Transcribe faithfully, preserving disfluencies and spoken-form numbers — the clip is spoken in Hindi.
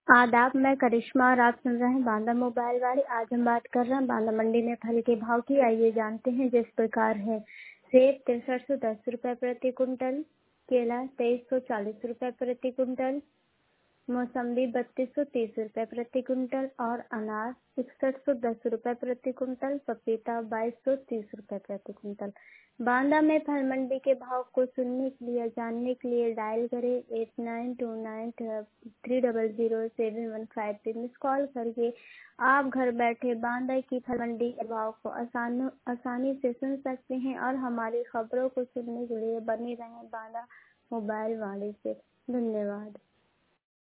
आदाब, मैं करिश्मा और आप सुन रहे हैं बांदा मोबाइल वाली। आज हम बात कर रहे हैं बांदा मंडी में फल के भाव की। आइए जानते हैं। जिस प्रकार है सेब तिरसठ सौ दस रुपये प्रति कुंटल, केला तेईस सौ चालीस रुपये प्रति कुंटल, मौसम्बी बत्तीस सौ तीस रुपये प्रति कुंटल और अनार इकसठ सौ दस रुपये प्रति कुंटल, पपीता बाईस सौ तीस रुपये प्रति कुंटल। बांदा में फल मंडी के भाव को सुनने के लिए जानने के लिए डायल करें eight nine two nine three double zero seven one five पे मिस कॉल करके आप घर बैठे बांदा की फल मंडी के भाव को आसान आसानी से सुन सकते हैं और हमारी खबरों को सुनने के लिए बने रहें बांदा मोबाइल वाले से। धन्यवाद।